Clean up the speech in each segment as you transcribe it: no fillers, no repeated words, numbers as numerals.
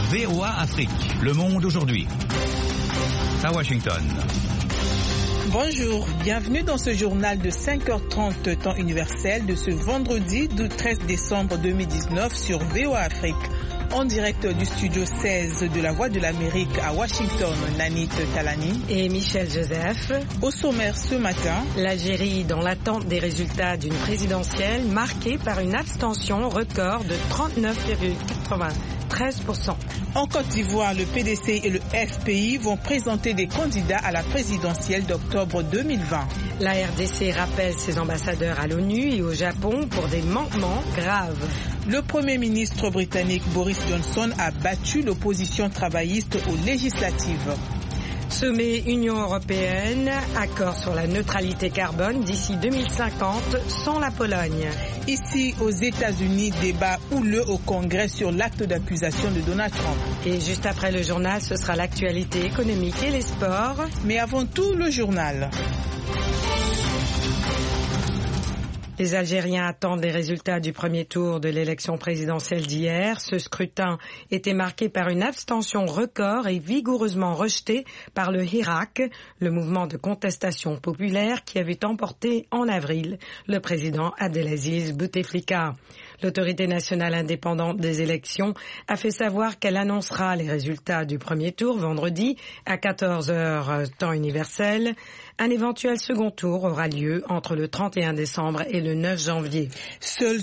VOA Afrique, le monde aujourd'hui. À Washington. Bonjour, bienvenue dans ce journal de 5h30 temps universel de ce vendredi 13 décembre 2019 sur VOA Afrique. En direct du studio 16 de la Voix de l'Amérique à Washington, Nanit Talani et Michel Joseph. Au sommaire ce matin, l'Algérie dans l'attente des résultats d'une présidentielle marquée par une abstention record de 39,93%. En Côte d'Ivoire, le PDC et le FPI vont présenter des candidats à la présidentielle d'octobre 2020. La RDC rappelle ses ambassadeurs à l'ONU et au Japon pour des manquements graves. Le Premier ministre britannique Boris Johnson a battu l'opposition travailliste aux législatives. Sommet Union européenne, accord sur la neutralité carbone d'ici 2050 sans la Pologne. Ici aux États-Unis, débat houleux au Congrès sur l'acte d'accusation de Donald Trump. Et juste après le journal, ce sera l'actualité économique et les sports. Mais avant tout, le journal. Les Algériens attendent les résultats du premier tour de l'élection présidentielle d'hier. Ce scrutin était marqué par une abstention record et vigoureusement rejetée par le Hirak, le mouvement de contestation populaire qui avait emporté en avril le président Abdelaziz Bouteflika. L'autorité nationale indépendante des élections a fait savoir qu'elle annoncera les résultats du premier tour vendredi à 14h temps universel. Un éventuel second tour aura lieu entre le 31 décembre et le 9 janvier. Seuls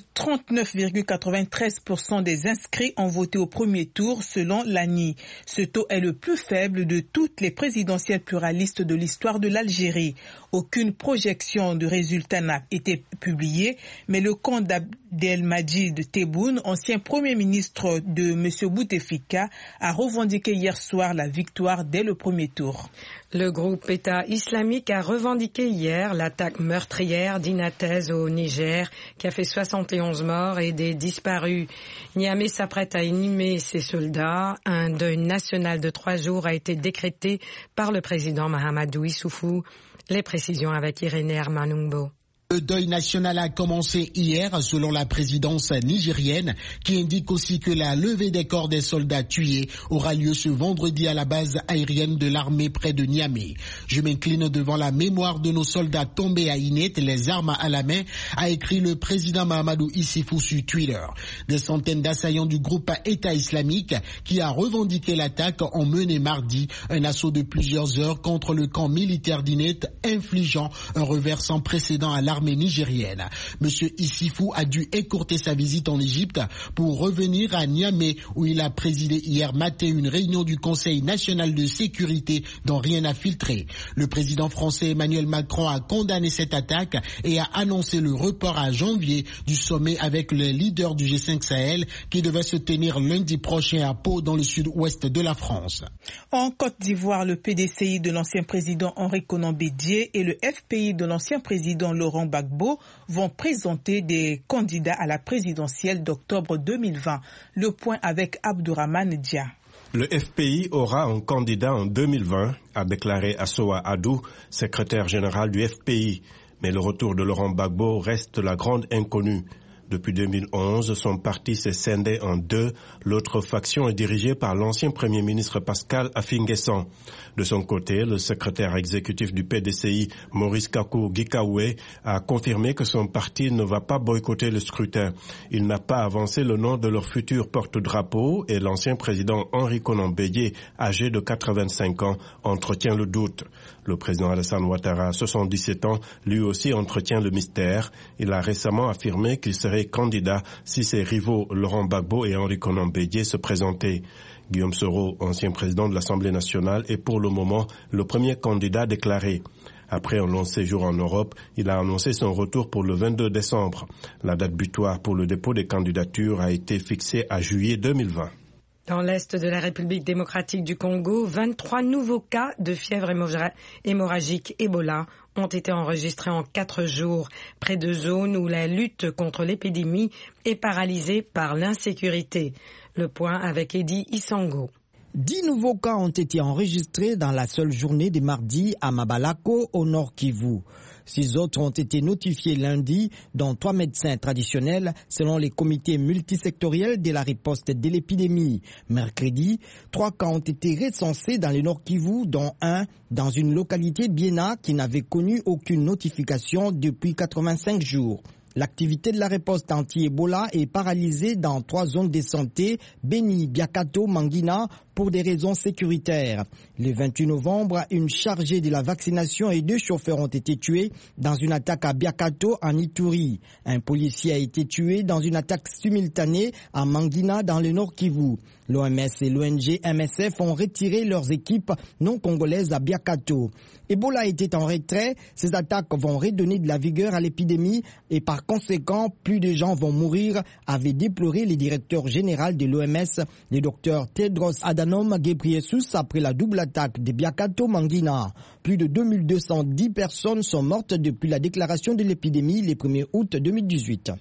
39,93% des inscrits ont voté au premier tour selon l'ANI. Ce taux est le plus faible de toutes les présidentielles pluralistes de l'histoire de l'Algérie. Aucune projection de résultats n'a été publiée, mais le compte d'Abdelmadjid Tebboune, ancien Premier ministre de M. Bouteflika, a revendiqué hier soir la victoire dès le premier tour. Le groupe État islamique a revendiqué hier l'attaque meurtrière d'Inatez au Niger qui a fait 71 morts et des disparus. Niamey s'apprête à inhumer ses soldats. Un deuil national de 3 jours a été décrété par le président Mahamadou Issoufou. Les précisions avec Irénée Hermanumbo. Le deuil national a commencé hier selon la présidence nigérienne qui indique aussi que la levée des corps des soldats tués aura lieu ce vendredi à la base aérienne de l'armée près de Niamey. Je m'incline devant la mémoire de nos soldats tombés à Inet, les armes à la main, a écrit le président Mahamadou Issoufou sur Twitter. Des centaines d'assaillants du groupe État islamique qui a revendiqué l'attaque ont mené mardi un assaut de plusieurs heures contre le camp militaire d'Inet, infligeant un revers sans précédent à l'armée nigérienne. Monsieur Issoufou a dû écourter sa visite en Égypte pour revenir à Niamey où il a présidé hier matin une réunion du Conseil national de sécurité dont rien n'a filtré. Le président français Emmanuel Macron a condamné cette attaque et a annoncé le report à janvier du sommet avec les leaders du G5 Sahel qui devait se tenir lundi prochain à Pau dans le sud-ouest de la France. En Côte d'Ivoire, le PDCI de l'ancien président Henri Konan Bédié et le FPI de l'ancien président Laurent Gbagbo vont présenter des candidats à la présidentielle d'octobre 2020. Le point avec Abdourahmane Dia. Le FPI aura un candidat en 2020, a déclaré Assoa Adou, secrétaire général du FPI. Mais le retour de Laurent Gbagbo reste la grande inconnue. Depuis 2011, son parti s'est scindé en deux. L'autre faction est dirigée par l'ancien Premier ministre Pascal Affi-N'Guessan. De son côté, le secrétaire exécutif du PDCI, Maurice Kakou-Gikaoué, a confirmé que son parti ne va pas boycotter le scrutin. Il n'a pas avancé le nom de leur futur porte-drapeau et l'ancien président Henri Konan Bédié, âgé de 85 ans, entretient le doute. Le président Alassane Ouattara, 77 ans, lui aussi entretient le mystère. Il a récemment affirmé qu'il serait candidat si ses rivaux Laurent Gbagbo et Henri Konan Bédié se présentaient. Guillaume Soro, ancien président de l'Assemblée nationale, est pour le moment le premier candidat déclaré. Après un long séjour en Europe, il a annoncé son retour pour le 22 décembre. La date butoir pour le dépôt des candidatures a été fixée à juillet 2020. Dans l'est de la République démocratique du Congo, 23 nouveaux cas de fièvre hémorragique Ebola ont été enregistrés en 4 jours, près de zones où la lutte contre l'épidémie est paralysée par l'insécurité. Le point avec Eddie Isango. 10 nouveaux cas ont été enregistrés dans la seule journée de mardi à Mabalako, au nord Kivu. 6 autres ont été notifiés lundi, dont 3 médecins traditionnels, selon les comités multisectoriels de la riposte de l'épidémie. Mercredi, 3 cas ont été recensés dans le Nord Kivu, dont un dans une localité Biena qui n'avait connu aucune notification depuis 85 jours. L'activité de la riposte anti-Ebola est paralysée dans 3 zones de santé, Beni, Biakato, Mangina, pour des raisons sécuritaires. Le 28 novembre, une chargée de la vaccination et 2 chauffeurs ont été tués dans une attaque à Biakato, en Ituri. Un policier a été tué dans une attaque simultanée à Mangina, dans le Nord Kivu. L'OMS et l'ONG MSF ont retiré leurs équipes non congolaises à Biakato. Ebola était en retrait, ces attaques vont redonner de la vigueur à l'épidémie et par conséquent, plus de gens vont mourir, avait déploré le directeur général de l'OMS, le docteur Tedros Adhanom Ghebreyesus, après la double attaque de Biakato-Mangina. Plus de 2210 personnes sont mortes depuis la déclaration de l'épidémie le 1er août 2018.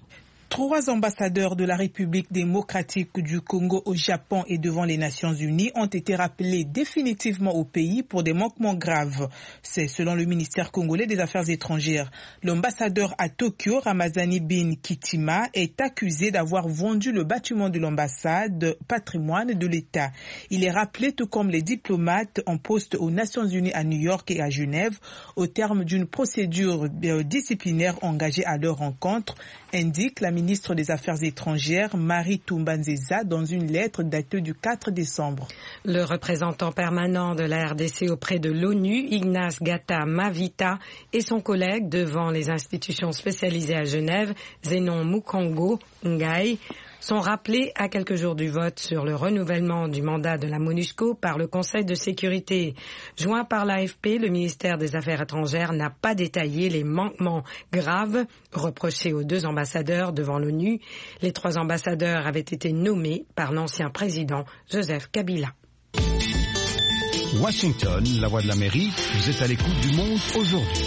3 ambassadeurs de la République démocratique du Congo au Japon et devant les Nations Unies ont été rappelés définitivement au pays pour des manquements graves. C'est selon le ministère congolais des Affaires étrangères. L'ambassadeur à Tokyo, Ramazani Bin Kitima, est accusé d'avoir vendu le bâtiment de l'ambassade patrimoine de l'État. Il est rappelé tout comme les diplomates en poste aux Nations Unies à New York et à Genève au terme d'une procédure disciplinaire engagée à leur encontre, indique la ministre des Affaires étrangères, Marie Toumbanzeza, dans une lettre datée du 4 décembre. Le représentant permanent de la RDC auprès de l'ONU, Ignace Gata Mavita, et son collègue devant les institutions spécialisées à Genève, Zenon Mukongo Ngai, sont rappelés à quelques jours du vote sur le renouvellement du mandat de la MONUSCO par le Conseil de sécurité. Joint par l'AFP, le ministère des Affaires étrangères n'a pas détaillé les manquements graves reprochés aux 2 ambassadeurs devant l'ONU. Les 3 ambassadeurs avaient été nommés par l'ancien président Joseph Kabila. Washington, la voix de l'Amérique, vous êtes à l'écoute du monde aujourd'hui.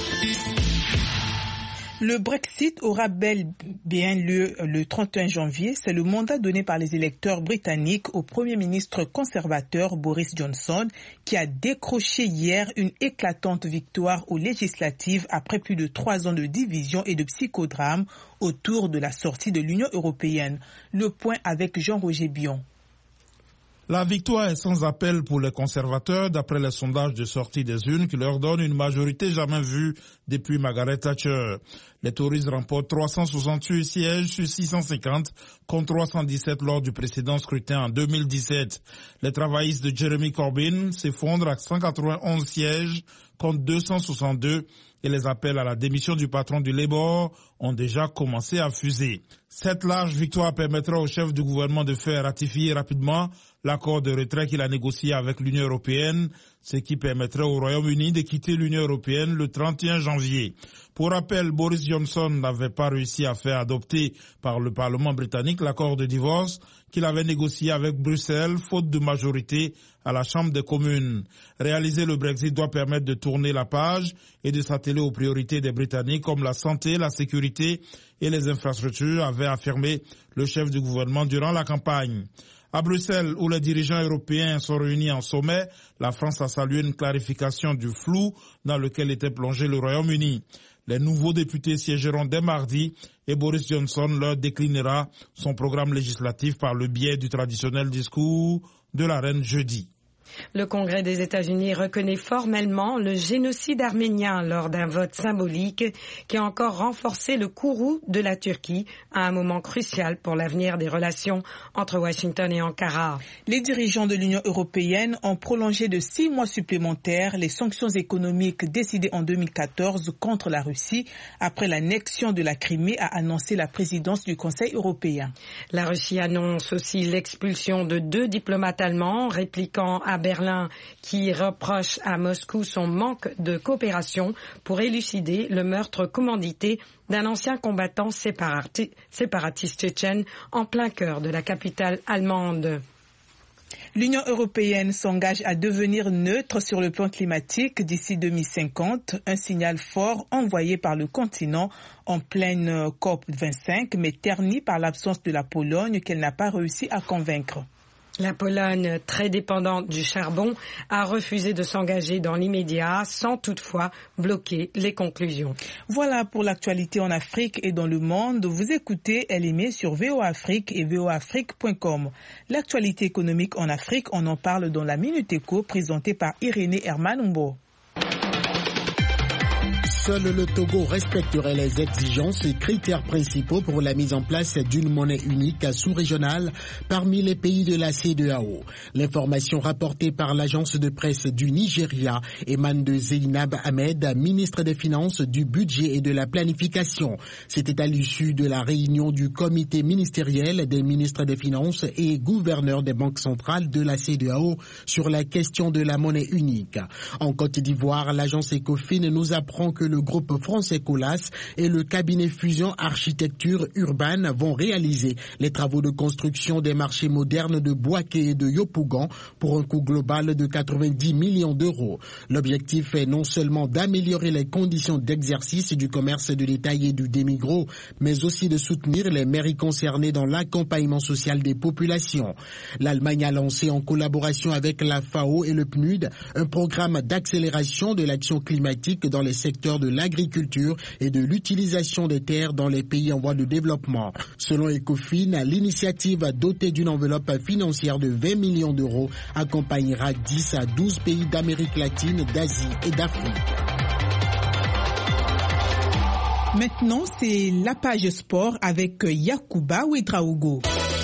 Le Brexit aura bel bien lieu le 31 janvier. C'est le mandat donné par les électeurs britanniques au Premier ministre conservateur Boris Johnson, qui a décroché hier une éclatante victoire aux législatives après plus de 3 ans de division et de psychodrame autour de la sortie de l'Union européenne. Le point avec Jean-Roger Bion. La victoire est sans appel pour les conservateurs d'après les sondages de sortie des urnes qui leur donnent une majorité jamais vue depuis Margaret Thatcher. Les Tories remportent 368 sièges sur 650 contre 317 lors du précédent scrutin en 2017. Les travaillistes de Jeremy Corbyn s'effondrent à 191 sièges contre 262 et les appels à la démission du patron du Labour ont déjà commencé à fuser. Cette large victoire permettra au chef du gouvernement de faire ratifier rapidement l'accord de retrait qu'il a négocié avec l'Union européenne, ce qui permettrait au Royaume-Uni de quitter l'Union européenne le 31 janvier. Pour rappel, Boris Johnson n'avait pas réussi à faire adopter par le Parlement britannique l'accord de divorce qu'il avait négocié avec Bruxelles, faute de majorité à la Chambre des communes. Réaliser le Brexit doit permettre de tourner la page et de s'atteler aux priorités des Britanniques comme la santé, la sécurité et les infrastructures, avait affirmé le chef du gouvernement durant la campagne. À Bruxelles, où les dirigeants européens sont réunis en sommet, la France a salué une clarification du flou dans lequel était plongé le Royaume-Uni. Les nouveaux députés siégeront dès mardi et Boris Johnson leur déclinera son programme législatif par le biais du traditionnel discours de la reine jeudi. Le Congrès des États-Unis reconnaît formellement le génocide arménien lors d'un vote symbolique qui a encore renforcé le courroux de la Turquie à un moment crucial pour l'avenir des relations entre Washington et Ankara. Les dirigeants de l'Union européenne ont prolongé de 6 mois supplémentaires les sanctions économiques décidées en 2014 contre la Russie après l'annexion de la Crimée, a annoncé la présidence du Conseil européen. La Russie annonce aussi l'expulsion de 2 diplomates allemands, répliquant à Berlin qui reproche à Moscou son manque de coopération pour élucider le meurtre commandité d'un ancien combattant séparatiste tchétchène en plein cœur de la capitale allemande. L'Union européenne s'engage à devenir neutre sur le plan climatique d'ici 2050, un signal fort envoyé par le continent en pleine COP25, mais terni par l'absence de la Pologne qu'elle n'a pas réussi à convaincre. La Pologne, très dépendante du charbon, a refusé de s'engager dans l'immédiat sans toutefois bloquer les conclusions. Voilà pour l'actualité en Afrique et dans le monde. Vous écoutez LME sur VOA Afrique et voaafrique.com. L'actualité économique en Afrique, on en parle dans la Minute Éco présentée par Irénée Hermanumbo. Seul le Togo respecterait les exigences et critères principaux pour la mise en place d'une monnaie unique sous-régionale parmi les pays de la CEDEAO. L'information rapportée par l'agence de presse du Nigeria émane de Zeynab Ahmed, ministre des Finances, du Budget et de la Planification. C'était à l'issue de la réunion du comité ministériel des ministres des Finances et gouverneurs des banques centrales de la CEDEAO sur la question de la monnaie unique. En Côte d'Ivoire, l'agence Ecofin nous apprend que le groupe français Colas et le cabinet Fusion Architecture Urbaine vont réaliser les travaux de construction des marchés modernes de Bouaké et de Yopougon pour un coût global de 90 millions d'euros. L'objectif est non seulement d'améliorer les conditions d'exercice du commerce de détail et du démigros, mais aussi de soutenir les mairies concernées dans l'accompagnement social des populations. L'Allemagne a lancé en collaboration avec la FAO et le PNUD un programme d'accélération de l'action climatique dans les secteurs de l'agriculture et de l'utilisation des terres dans les pays en voie de développement. Selon Ecofin, l'initiative dotée d'une enveloppe financière de 20 millions d'euros accompagnera 10 à 12 pays d'Amérique latine, d'Asie et d'Afrique. Maintenant, c'est la page sport avec Yacouba Ouedraogo.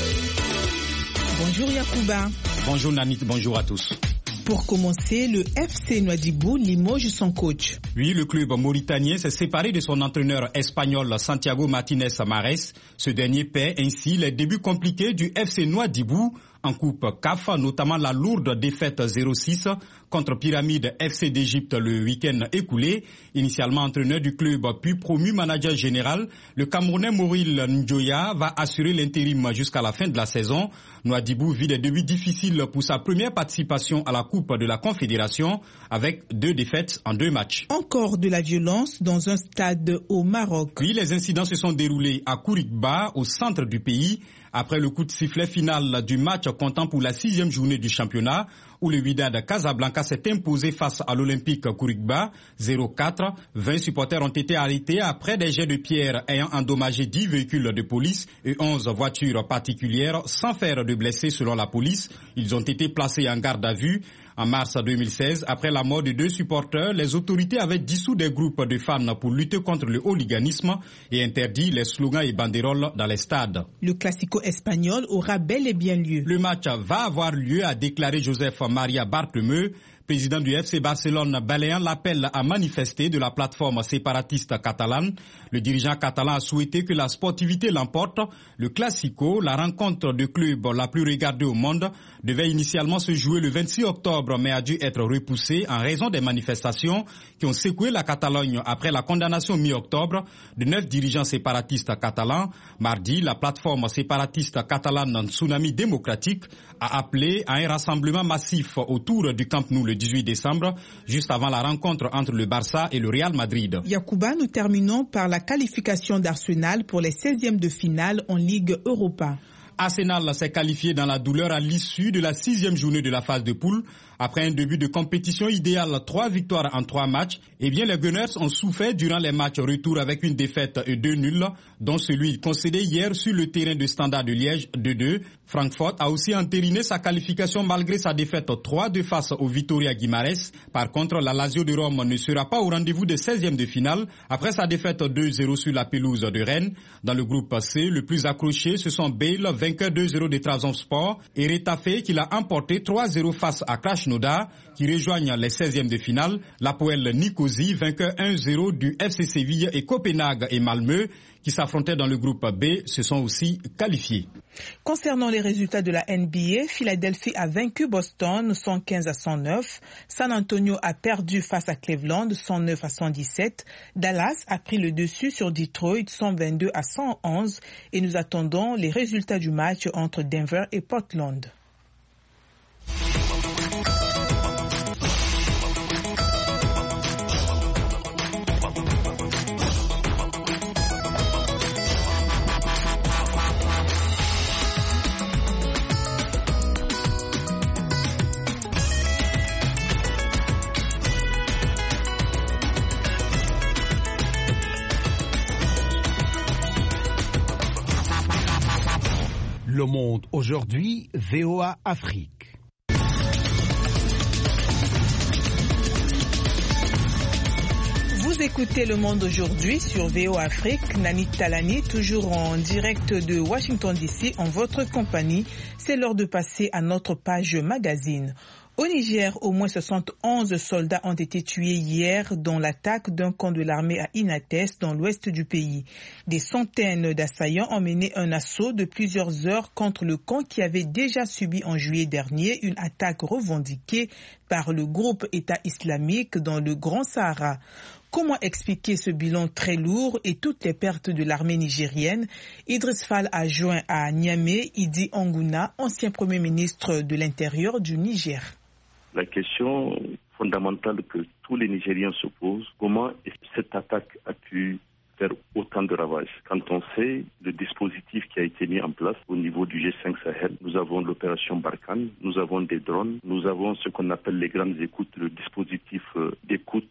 Bonjour Yacouba. Bonjour Nanit, bonjour à tous. Pour commencer, le FC Nouadhibou limoge son coach. Oui, le club mauritanien s'est séparé de son entraîneur espagnol Santiago Martinez Mares. Ce dernier paie ainsi les débuts compliqués du FC Nouadhibou en Coupe CAF, notamment la lourde défaite 0-6 contre Pyramide FC d'Égypte le week-end écoulé. Initialement entraîneur du club puis promu manager général, le Camerounais Moril Ndjoya va assurer l'intérim jusqu'à la fin de la saison. Nouadhibou vit des débuts difficiles pour sa première participation à la Coupe de la Confédération avec 2 défaites en 2 matchs. Encore de la violence dans un stade au Maroc. Oui, les incidents se sont déroulés à Kourikba, au centre du pays, après le coup de sifflet final du match comptant pour la 6e journée du championnat, où le Wydad Casablanca s'est imposé face à l'Olympique Kourikba 0-4. 20 supporters ont été arrêtés après des jets de pierre ayant endommagé 10 véhicules de police et 11 voitures particulières sans faire de blessés selon la police. Ils ont été placés en garde à vue. En mars 2016, après la mort de 2 supporters, les autorités avaient dissous des groupes de fans pour lutter contre le hooliganisme et interdit les slogans et banderoles dans les stades. Le Classico espagnol aura bel et bien lieu. Le match va avoir lieu, a déclaré Joseph Maria Bartomeu, président du FC Barcelone, balayant l'appel à manifester de la plateforme séparatiste catalane. Le dirigeant catalan a souhaité que la sportivité l'emporte. Le Classico, la rencontre de clubs la plus regardée au monde, devait initialement se jouer le 26 octobre, mais a dû être repoussé en raison des manifestations qui ont secoué la Catalogne après la condamnation mi-octobre de 9 dirigeants séparatistes catalans. Mardi, la plateforme séparatiste catalane Tsunami démocratique a appelé à un rassemblement massif autour du Camp Nou le 18 décembre, juste avant la rencontre entre le Barça et le Real Madrid. Yacouba, nous terminons par la qualification d'Arsenal pour les 16e de finale en Ligue Europa. Arsenal s'est qualifié dans la douleur à l'issue de la 6e journée de la phase de poule. Après un début de compétition idéal, 3 victoires en 3 matchs, les Gunners ont souffert durant les matchs retour avec une défaite et 2 nuls, dont celui concédé hier sur le terrain de Standard de Liège 2-2. Francfort a aussi entériné sa qualification malgré sa défaite 3-2 face au Vitória Guimarães. Par contre, la Lazio de Rome ne sera pas au rendez-vous des 16e de finale après sa défaite 2-0 sur la pelouse de Rennes. Dans le groupe C, le plus accroché, ce sont Bale, vainqueur 2-0 de Trabzonspor, et Retafe qui l'a emporté 3-0 face à Krasnodar, qui rejoignent les 16e de finale. L'Apoel Nicosie, vainqueur 1-0 du FC Séville, et Copenhague et Malmö, qui s'affrontaient dans le groupe B, se sont aussi qualifiés. Concernant les résultats de la NBA, Philadelphie a vaincu Boston 115-109, San Antonio a perdu face à Cleveland 109-117, Dallas a pris le dessus sur Detroit 122-111 et nous attendons les résultats du match entre Denver et Portland. Le Monde aujourd'hui, VOA Afrique. Vous écoutez Le Monde aujourd'hui sur VOA Afrique. Nani Talani, toujours en direct de Washington DC, en votre compagnie. C'est l'heure de passer à notre page magazine. Au Niger, au moins 71 soldats ont été tués hier dans l'attaque d'un camp de l'armée à Inates, dans l'ouest du pays. Des centaines d'assaillants ont mené un assaut de plusieurs heures contre le camp qui avait déjà subi en juillet dernier une attaque revendiquée par le groupe État islamique dans le Grand Sahara. Comment expliquer ce bilan très lourd et toutes les pertes de l'armée nigérienne? Idriss Fall a joint à Niamey Idi Angouna, ancien Premier ministre de l'Intérieur du Niger. La question fondamentale que tous les Nigériens se posent, comment cette attaque a pu faire autant de ravages? Quand on sait le dispositif qui a été mis en place au niveau du G5 Sahel, nous avons l'opération Barkhane, nous avons des drones, nous avons ce qu'on appelle les grandes écoutes, le dispositif d'écoute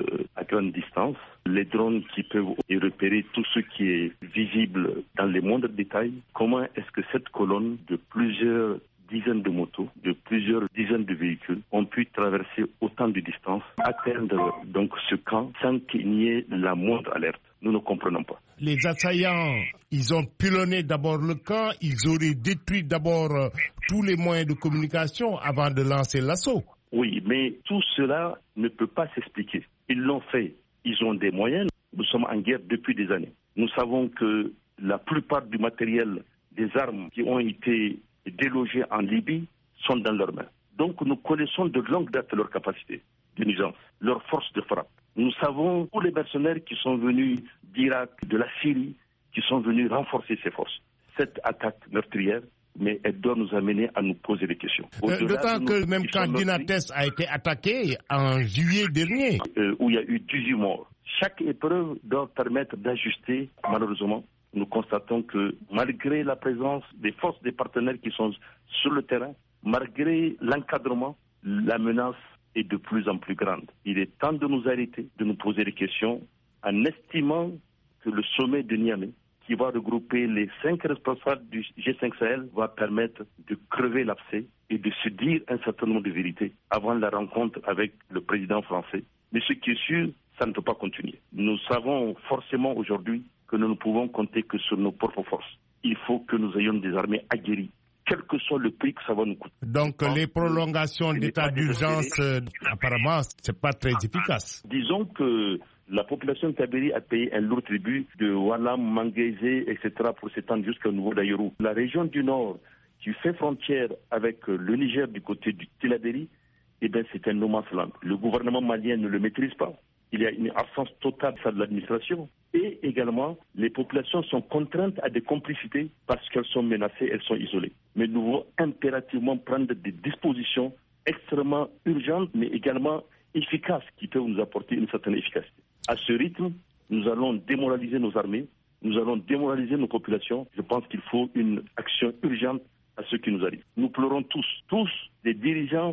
à grande distance, les drones qui peuvent repérer tout ce qui est visible dans les moindres détails. Comment est-ce que cette colonne de plusieurs dizaines de motos, de plusieurs dizaines de véhicules ont pu traverser autant de distance, atteindre donc ce camp sans qu'il n'y ait la moindre alerte? Nous ne comprenons pas. Les assaillants, ils ont pilonné d'abord le camp, ils auraient détruit d'abord tous les moyens de communication avant de lancer l'assaut. Oui, mais tout cela ne peut pas s'expliquer. Ils l'ont fait, ils ont des moyens. Nous sommes en guerre depuis des années. Nous savons que la plupart du matériel, des armes qui ont été délogés en Libye sont dans leurs mains. Donc nous connaissons de longue date leur capacité de nuisance, leur force de frappe. Nous savons tous les mercenaires qui sont venus d'Irak, de la Syrie, qui sont venus renforcer ces forces. Cette attaque meurtrière, mais elle doit nous amener à nous poser des questions. D'autant que même quand Dinates a été attaqué en juillet dernier, où il y a eu 18 morts. Chaque épreuve doit permettre d'ajuster, malheureusement. Nous constatons que malgré la présence des forces des partenaires qui sont sur le terrain, malgré l'encadrement, la menace est de plus en plus grande. Il est temps de nous arrêter, de nous poser des questions, en estimant que le sommet de Niamey, qui va regrouper les 5 responsables du G5 Sahel, va permettre de crever l'abcès et de se dire un certain nombre de vérités avant la rencontre avec le président français. Mais ce qui est sûr, ça ne peut pas continuer. Nous savons forcément aujourd'hui que nous ne pouvons compter que sur nos propres forces. Il faut que nous ayons des armées aguerries, quel que soit le prix que ça va nous coûter. Donc les prolongations d'état d'urgence, apparemment, ce n'est pas très efficace. Disons que la population tabéri a payé un lourd tribut de Walam, Manguézé, etc. pour s'étendre jusqu'au niveau d'Ayourou. La région du Nord, qui fait frontière avec le Niger du côté du Tillabéri, eh bien c'est un no man's land. Le gouvernement malien ne le maîtrise pas. Il y a une absence totale de l'administration. Et également, les populations sont contraintes à des complicités parce qu'elles sont menacées, elles sont isolées. Mais nous devons impérativement prendre des dispositions extrêmement urgentes, mais également efficaces, qui peuvent nous apporter une certaine efficacité. À ce rythme, nous allons démoraliser nos armées, nous allons démoraliser nos populations. Je pense qu'il faut une action urgente à ce qui nous arrive. Nous pleurons tous, des dirigeants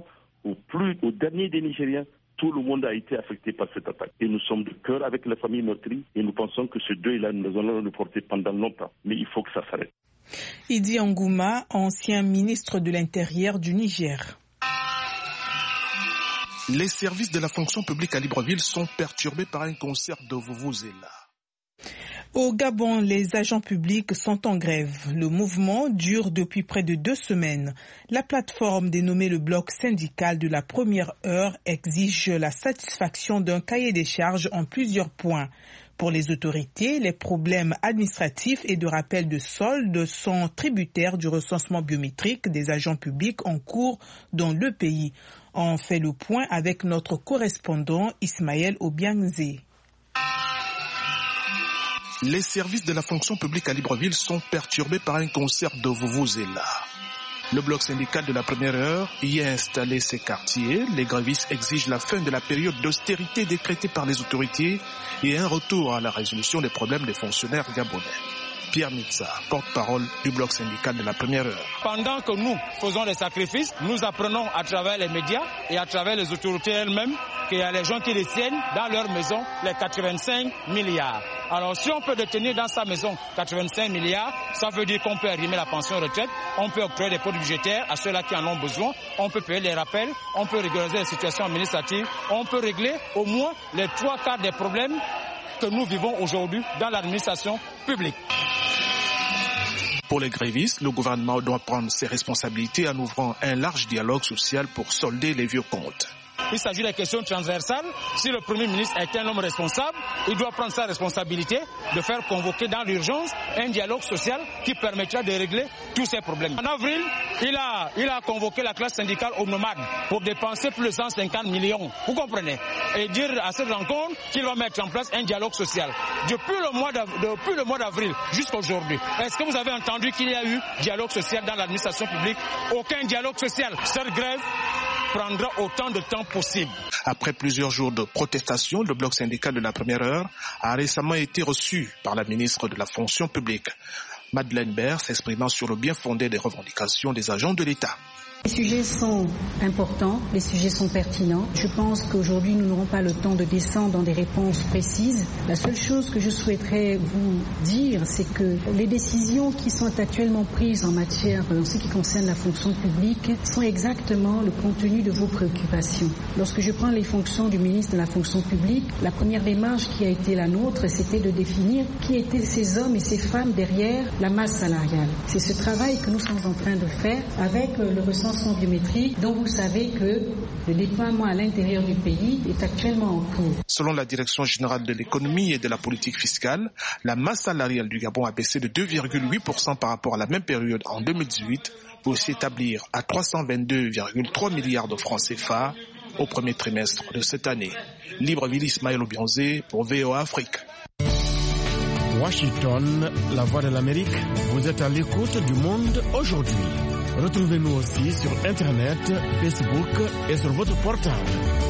au dernier des Nigériens. Tout le monde a été affecté par cette attaque. Et nous sommes de cœur avec la famille meurtrie et nous pensons que ce deuil-là, nous allons le porter pendant longtemps. Mais il faut que ça s'arrête. Idi Angouna, ancien ministre de l'Intérieur du Niger. Les services de la fonction publique à Libreville sont perturbés par un concert de vuvuzela. Au Gabon, les agents publics sont en grève. Le mouvement dure depuis près de 2 semaines. La plateforme dénommée le bloc syndical de la première heure exige la satisfaction d'un cahier des charges en plusieurs points. Pour les autorités, les problèmes administratifs et de rappel de soldes sont tributaires du recensement biométrique des agents publics en cours dans le pays. On fait le point avec notre correspondant Ismaël Obiangzé. Les services de la fonction publique à Libreville sont perturbés par un concert de vuvuzela. Le bloc syndical de la première heure y a installé ses quartiers. Les grévistes exigent la fin de la période d'austérité décrétée par les autorités et un retour à la résolution des problèmes des fonctionnaires gabonais. Pierre Mitza, porte-parole du bloc syndical de la première heure. Pendant que nous faisons des sacrifices, nous apprenons à travers les médias et à travers les autorités elles-mêmes qu'il y a les gens qui détiennent dans leur maison les 85 milliards. Alors si on peut détenir dans sa maison 85 milliards, ça veut dire qu'on peut arrimer la pension retraite, on peut octroyer des produits budgétaires à ceux-là qui en ont besoin, on peut payer les rappels, on peut régulariser les situations administratives, on peut régler au moins les 3/4 des problèmes que nous vivons aujourd'hui dans l'administration publique. Pour les grévistes, le gouvernement doit prendre ses responsabilités en ouvrant un large dialogue social pour solder les vieux comptes. Il s'agit de questions transversales. Si le Premier ministre est un homme responsable, il doit prendre sa responsabilité de faire convoquer dans l'urgence un dialogue social qui permettra de régler tous ces problèmes. En avril, il a convoqué la classe syndicale aux nomades pour dépenser plus de 150 millions. Vous comprenez? Et dire à cette rencontre qu'il va mettre en place un dialogue social. Depuis le mois d'avril jusqu'à aujourd'hui, est-ce que vous avez entendu qu'il y a eu dialogue social dans l'administration publique? Aucun dialogue social. Cette grève prendra autant de temps possible. Après plusieurs jours de protestation, le bloc syndical de la première heure a récemment été reçu par la ministre de la fonction publique, Madeleine Baird, s'exprimant sur le bien fondé des revendications des agents de l'État. Les sujets sont importants, les sujets sont pertinents. Je pense qu'aujourd'hui, nous n'aurons pas le temps de descendre dans des réponses précises. La seule chose que je souhaiterais vous dire, c'est que les décisions qui sont actuellement prises en ce qui concerne la fonction publique, sont exactement le contenu de vos préoccupations. Lorsque je prends les fonctions du ministre de la fonction publique, la première démarche qui a été la nôtre, c'était de définir qui étaient ces hommes et ces femmes derrière la masse salariale. C'est ce travail que nous sommes en train de faire avec le recensement biométrique dont vous savez que le déploiement à l'intérieur du pays est actuellement en cours. Selon la Direction générale de l'économie et de la politique fiscale, la masse salariale du Gabon a baissé de 2,8% par rapport à la même période en 2018 pour s'établir à 322,3 milliards de francs CFA au premier trimestre de cette année. Libreville, Ismaël Obianzé pour VOA Afrique. Washington, la voix de l'Amérique, vous êtes à l'écoute du monde aujourd'hui. Retrouvez-nous aussi sur Internet, Facebook et sur votre portable.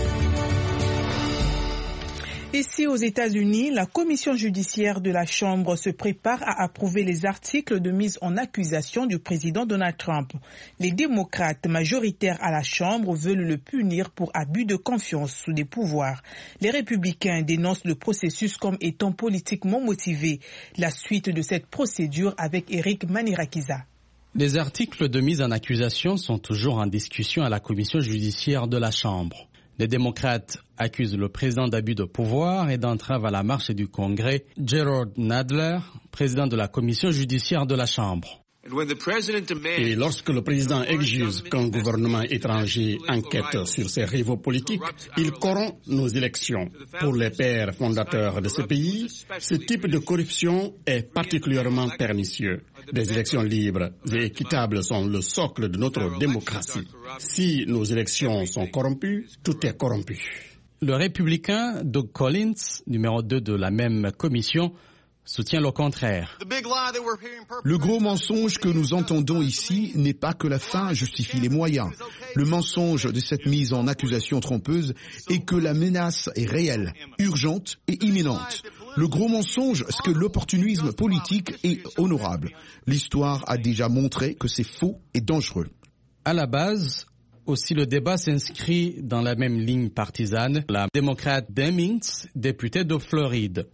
Ici aux États-Unis, la commission judiciaire de la Chambre se prépare à approuver les articles de mise en accusation du président Donald Trump. Les démocrates majoritaires à la Chambre veulent le punir pour abus de confiance sous des pouvoirs. Les républicains dénoncent le processus comme étant politiquement motivé. La suite de cette procédure avec Eric Manirakiza. Les articles de mise en accusation sont toujours en discussion à la commission judiciaire de la Chambre. Les démocrates accusent le président d'abus de pouvoir et d'entrave à la marche du Congrès, Gerald Nadler, président de la commission judiciaire de la Chambre. Et lorsque le président exige qu'un gouvernement étranger enquête sur ses rivaux politiques, il corrompt nos élections. Pour les pères fondateurs de ce pays, ce type de corruption est particulièrement pernicieux. Des élections libres et équitables sont le socle de notre démocratie. Si nos élections sont corrompues, tout est corrompu. Le républicain Doug Collins, numéro 2 de la même commission, soutient le contraire. Le gros mensonge que nous entendons ici n'est pas que la fin justifie les moyens. Le mensonge de cette mise en accusation trompeuse est que la menace est réelle, urgente et imminente. Le gros mensonge, c'est que l'opportunisme politique est honorable. L'histoire a déjà montré que c'est faux et dangereux. À la base, aussi le débat s'inscrit dans la même ligne partisane. La démocrate Demings, députée de Floride.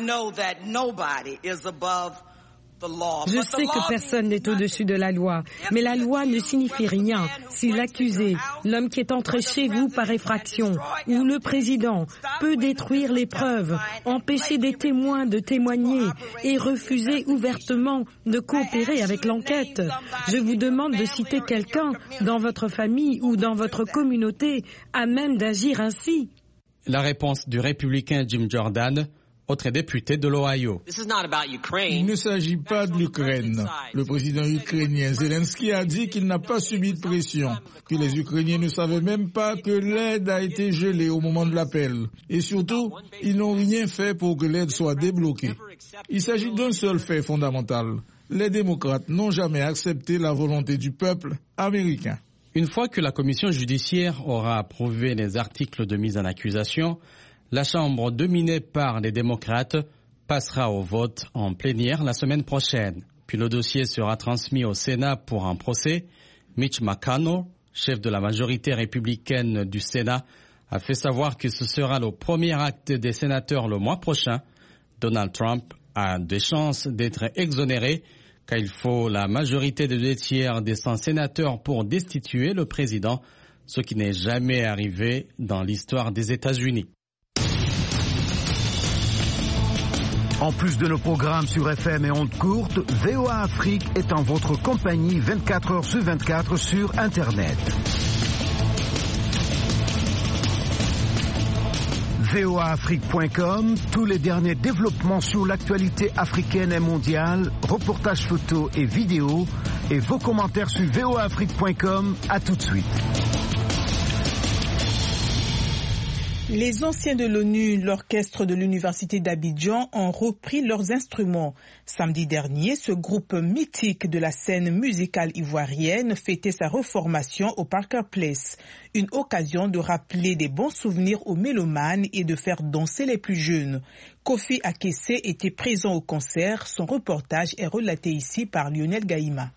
Je sais que personne n'est au-dessus de la loi, mais la loi ne signifie rien si l'accusé, l'homme qui est entré chez vous par effraction, ou le président, peut détruire les preuves, empêcher des témoins de témoigner et refuser ouvertement de coopérer avec l'enquête. Je vous demande de citer quelqu'un dans votre famille ou dans votre communauté à même d'agir ainsi. La réponse du républicain Jim Jordan, autre député de l'Ohio. Il ne s'agit pas de l'Ukraine. Le président ukrainien Zelensky a dit qu'il n'a pas subi de pression, que les Ukrainiens ne savaient même pas que l'aide a été gelée au moment de l'appel. Et surtout, ils n'ont rien fait pour que l'aide soit débloquée. Il s'agit d'un seul fait fondamental. Les démocrates n'ont jamais accepté la volonté du peuple américain. Une fois que la commission judiciaire aura approuvé les articles de mise en accusation, la Chambre dominée par les démocrates passera au vote en plénière la semaine prochaine. Puis le dossier sera transmis au Sénat pour un procès. Mitch McConnell, chef de la majorité républicaine du Sénat, a fait savoir que ce sera le premier acte des sénateurs le mois prochain. Donald Trump a des chances d'être exonéré car il faut la majorité de 2/3 des 100 sénateurs pour destituer le président, ce qui n'est jamais arrivé dans l'histoire des États-Unis. En plus de nos programmes sur FM et ondes courtes, VOA Afrique est en votre compagnie 24 heures sur 24 sur Internet. voaafrique.com, tous les derniers développements sur l'actualité africaine et mondiale, reportages photos et vidéos, et vos commentaires sur voaafrique.com. À tout de suite. Les anciens de l'ONU, l'orchestre de l'Université d'Abidjan, ont repris leurs instruments. Samedi dernier, ce groupe mythique de la scène musicale ivoirienne fêtait sa reformation au Parker Place. Une occasion de rappeler des bons souvenirs aux mélomanes et de faire danser les plus jeunes. Kofi Akessé était présent au concert. Son reportage est relaté ici par Lionel Gaïma.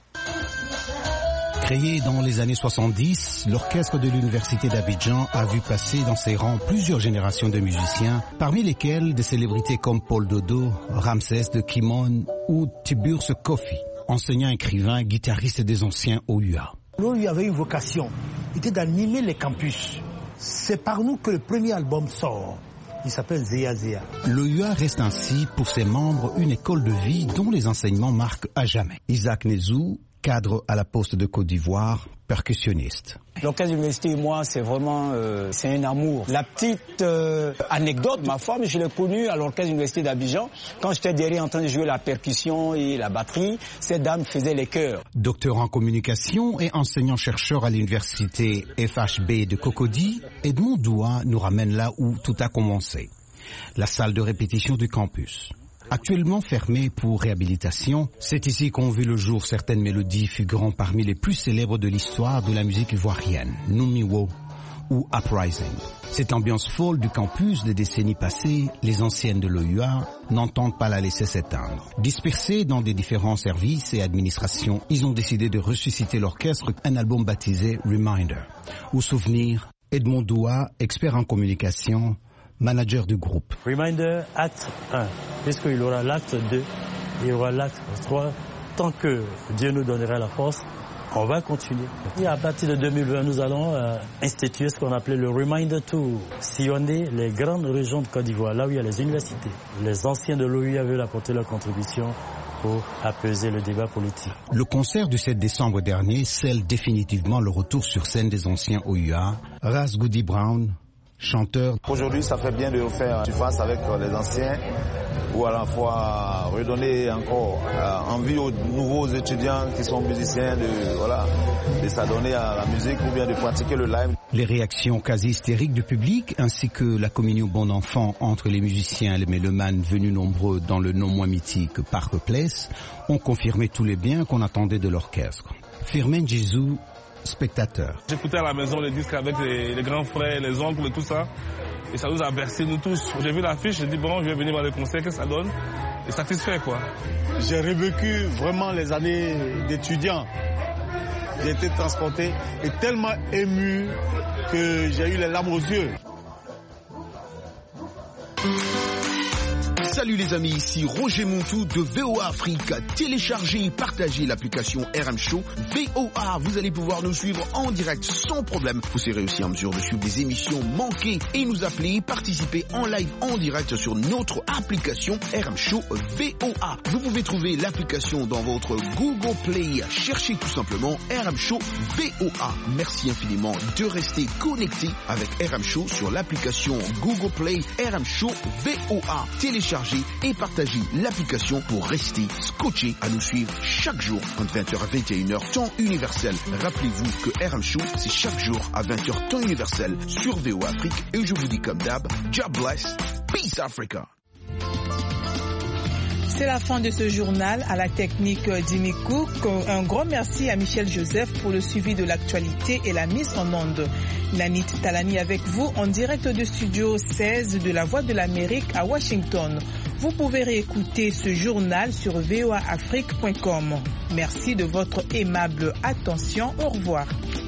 Créé dans les années 70, l'orchestre de l'Université d'Abidjan a vu passer dans ses rangs plusieurs générations de musiciens, parmi lesquels des célébrités comme Paul Dodo, Ramsès de Kimon ou Tiburce Kofi, enseignant, écrivain, guitariste des anciens OUA. L'OUA avait une vocation, c'était d'animer les campus. C'est par nous que le premier album sort. Il s'appelle Zéa Zéa. L'OUA reste ainsi pour ses membres une école de vie dont les enseignements marquent à jamais. Isaac Nezou, cadre à la Poste de Côte d'Ivoire, percussionniste. L'orchestre d'université et moi, c'est vraiment c'est un amour. La petite anecdote, ma femme, je l'ai connue à l'orchestre d'université d'Abidjan. Quand j'étais derrière en train de jouer la percussion et la batterie, cette dame faisait les chœurs. Docteur en communication et enseignant-chercheur à l'université FHB de Cocody, Edmond Doua nous ramène là où tout a commencé. La salle de répétition du campus. Actuellement fermée pour réhabilitation, c'est ici qu'ont vu le jour certaines mélodies figurant parmi les plus célèbres de l'histoire de la musique ivoirienne, Numiwo ou Uprising. Cette ambiance folle du campus des décennies passées, les anciennes de l'OUA n'entendent pas la laisser s'éteindre. Dispersés dans des différents services et administrations, ils ont décidé de ressusciter l'orchestre, un album baptisé Reminder. Au souvenir, Edmond Doua, expert en communication, manager du groupe. Reminder, acte 1, puisqu'il y aura l'acte 2, il y aura l'acte 3. Tant que Dieu nous donnera la force, on va continuer. Et à partir de 2020, nous allons instituer ce qu'on appelait le Reminder Tour. Sillonner les grandes régions de Côte d'Ivoire, là où il y a les universités. Les anciens de l'OUA veulent apporter leur contribution pour apaiser le débat politique. Le concert du 7 décembre dernier scelle définitivement le retour sur scène des anciens OUA. Ras Goody Brown, chanteur. Aujourd'hui, ça fait bien de faire face avec les anciens, ou à la fois redonner encore envie aux nouveaux étudiants qui sont musiciens de s'adonner à la musique ou bien de pratiquer le live. Les réactions quasi hystériques du public ainsi que la communion bon enfant entre les musiciens et les mélomanes venus nombreux dans le non moins mythique Parker Place ont confirmé tous les biens qu'on attendait de l'orchestre. Firmin Jizou, spectateur. J'écoutais à la maison les disques avec les grands frères, les oncles et tout ça. Et ça nous a bercé, nous tous. J'ai vu l'affiche, j'ai dit bon, je vais venir voir le concert, qu'est-ce que ça donne? Et satisfait, quoi. J'ai revécu vraiment les années d'étudiant. J'ai été transporté et tellement ému que j'ai eu les larmes aux yeux. Salut les amis, ici Roger Montou de VOA Afrique. Téléchargez et partagez l'application RM Show VOA. Vous allez pouvoir nous suivre en direct sans problème. Vous serez aussi en mesure de suivre des émissions manquées et nous appeler, participer en live en direct sur notre application RM Show VOA. Vous pouvez trouver l'application dans votre Google Play. Cherchez tout simplement RM Show VOA. Merci infiniment de rester connecté avec RM Show sur l'application Google Play RM Show VOA. Téléchargez et partagez l'application pour rester scotché à nous suivre chaque jour entre 20h à 21h temps universel. Rappelez-vous que RM Show c'est chaque jour à 20h temps universel sur VOA Afrique et je vous dis comme d'hab, God bless, peace Africa. C'est la fin de ce journal. À la technique Jimmy Cook. Un grand merci à Michel Joseph pour le suivi de l'actualité et la mise en onde. Lanit Talani avec vous en direct de Studio 16 de la Voix de l'Amérique à Washington. Vous pouvez réécouter ce journal sur voaafrique.com. Merci de votre aimable attention. Au revoir.